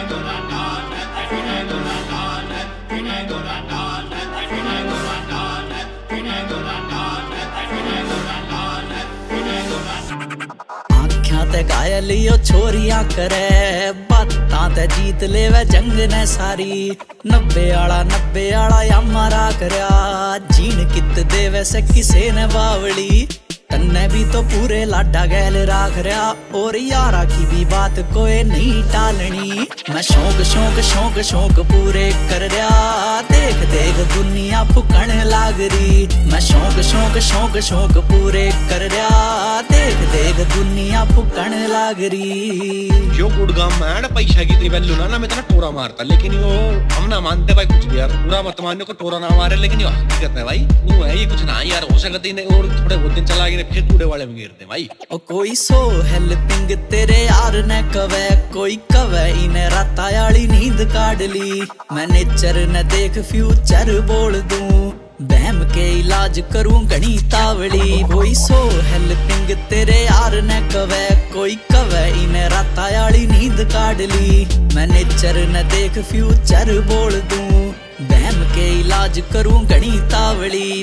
आँखियां ते घायलियो छोरियां करे बातां ते जीत लेवे जंग ने सारी। 90 आला या मारा करया जीन कित देवे से किसे ने बावली। तन्ने भी तो पूरे लाडा गैल राख रहा और यारा की भी बात कोई नहीं टालनी। मैं शौक शौक शौक शौक पूरे कर रहा देख देख दुनिया फुकण लाग रही। मैं शौक शौक शौक शौक पूरे कर रहा देख देख दुनिया फुकण लाग रही। जो गुड़गाम में पैसा की इतनी वैल्यू ना मैं इतना टोरा मारता, लेकिन वो हम ना मानते भाई कुछ भी यार। पूरा मत मानने को टोरा ना मारे, लेकिन ये हकीकत है भाई न्यू है ये कुछ ना यार। हो सकती नहीं और थोड़े बहुत दिन चला गए फिर कूड़े वाले में गिरते भाई। ओ कोई सो हेल्पिंग तेरे यार ने कवे कोई कवे इन्हें रात आली नींद काट ली। मैं नेचर न देख फ्यूचर बोल दूं बहम के इलाज करूं घनी तावली। कोई सो हेल्पिंग तेरे यार ने कवे कोई कवे इन्हें रात आली नींद काट ली। मैं नेचर न देख फ्यूचर बोल दूं बहम के इलाज करूं घनी तावली।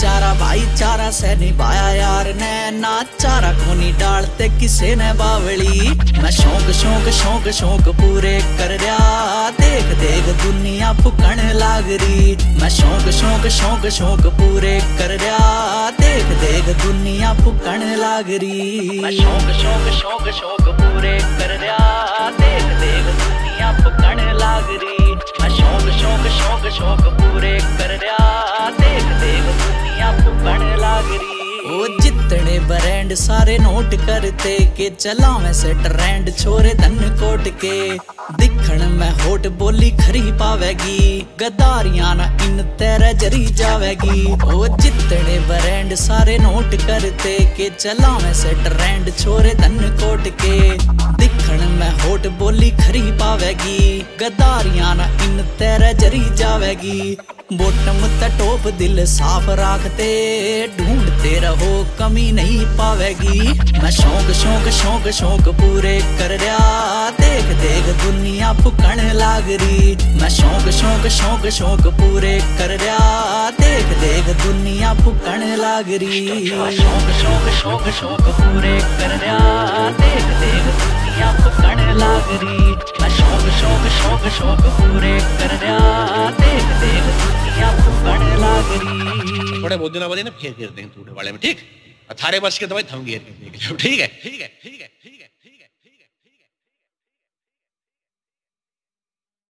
भाईचारा से निभाया यार ने ना चारा कोनी डालते किसे ने बावली। मैं शौक शौक शौक शौक पूरे कर रहा देख देख दुनिया फुकण लाग रही। मैं शौक शौक शौक शौक पूरे कर रहा देख देख दुनिया फुकण लाग रही। मैं शौक शौक शौक शौक पूरे कर रहा देख देख दुनिया फुकण लाग रही। मैं शौक शौक शौक शौक पूरे कर रहा देख देख दुनिया फुकण लाग रही। ओ जितने ब्रांड सारे नोट करते के चलावे से ट्रेंड छोरे धन कोट के। दिखण में होट बोली खरी पावेगी गद्दारियां ना इन तेरे जरी जावेगी। ओ जितने ब्रांड सारे नोट करते के चलावे से ट्रेंड छोरे धन कोट के। दिखण में होट बोली खरी पावेगी गद्दारियां ना इन तेरे जरी जावेगी। बॉटम त टॉप दिल साफ रखते ढूंढते रहो कमी नहीं पावेगी। मैं शौक शौक शौक शौक पूरे कर रहा देख देख दुनिया फुकण लाग रही। मैं शौक शौक शौक शौक पूरे कर रहा देख देख दुनिया फुकण लाग रही। शौक शौक शौक शौक पूरे कर रहा देख देख दुनिया फुकण लाग रही। मैं शौक शौक शौक शौक पूरे कर रहा देख देख दुनिया फुकण लाग रही। थोड़े बहुत दिन बाद ना फिर गिरते हैं कूड़े वाले में, ठीक 18 वर्ष के दवाई थम गिर ठीक है।